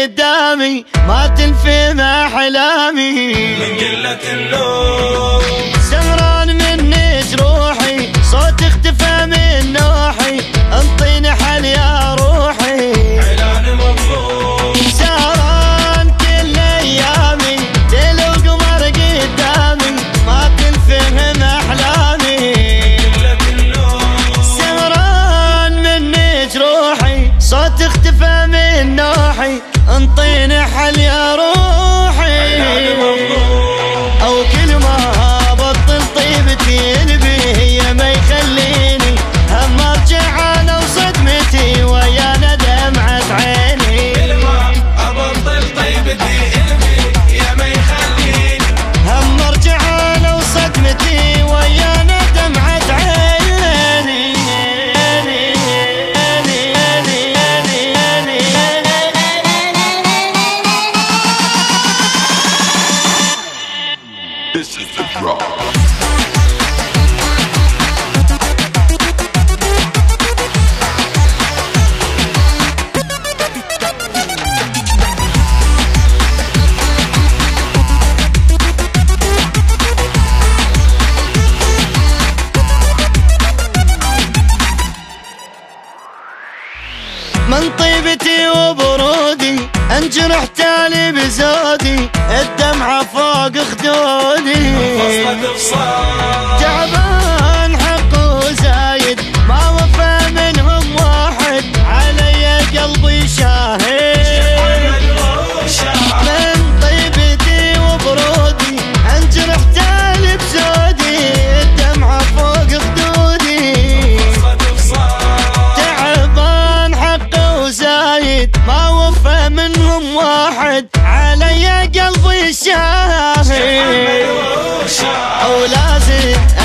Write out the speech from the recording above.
قدامي ما تنفي مع احلامي من قلة اللوم سهران منك روحي صوت اختفى من نوحي انطيني حل يا روحي علان مظلوم سهران كل ايامي ليل وقمر قدامي ما تنفهم احلامي قلة اللوم سهران منك روحي صوت اختفى من نوحي انطيني حل يا روحي علان مظلوم او كل ما بطل طيبتي قلبي هي ما يخليني هم ارجع انا وصدمتي ويانا دمعة عيني كل ما ابطل طيبتي قلبي يا ما يخليني هم ارجع انا وصدمتي ويانا دمعة عيني This is the drop. من طيبتي وبرودي انجرح تالي بزودي الدمعة فوق خدودي فصلة بصار تعبان حقه زايد ما وفى منهم واحد علي قلبي شاهد من طيبتي وبرودي انجرح تالي بزودي الدمعة فوق خدودي فصلة بصار تعبان حقه زايد ما وفى منهم واحد علي قلبي شاهد او لازم